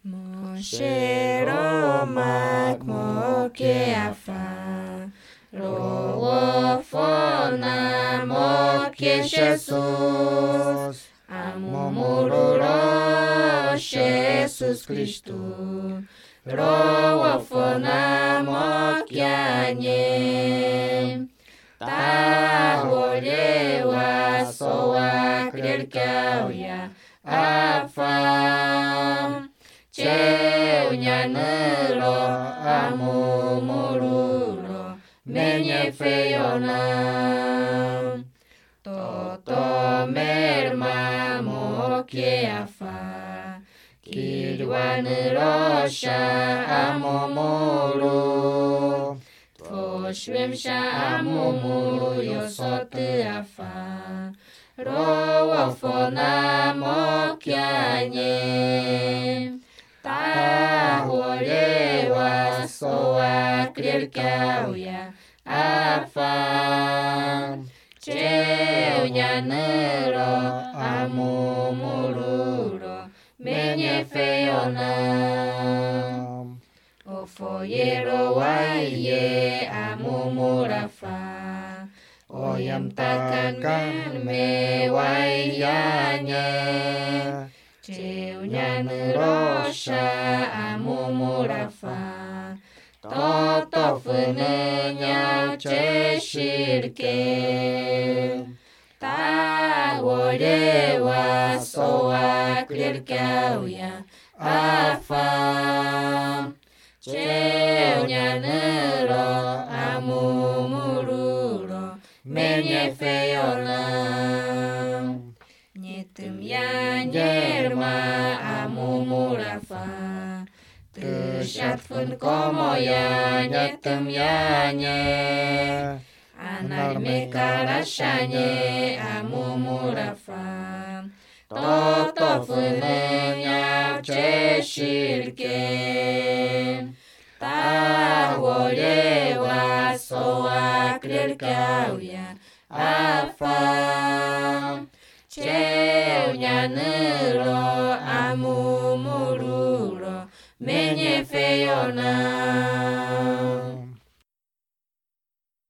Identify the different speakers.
Speaker 1: Moshero makmoke afa Roofona moke Jesus Amumururo Jesus Cristo Roofona moke anye Ta olewa soa krelkauya afa Cheunyanero amumururo menye feyona Toto merma moke afa Kirwanero sha amumuru Tvoshwemsha amumuru yosote afa Roofona moke anye Ta olewa soa krelkauya afa Cheunyanero amumururo menye feyona Ofoyero waye amumurafa Oyam takkan me wayanya Cheunyanero sha amumurafa Toto fenenya cheshirke Ta olewa soa krelkauya afa Cheunyanero amumururo menye feyona Nyetum ya nyerma amumurafa Teshatfun komo ya nyetum ya nye Anal mekarashanye amumurafa Toto funenya cheshirke Ta olewa soa krelkauya afa Cheunyanero amumururo menye feyona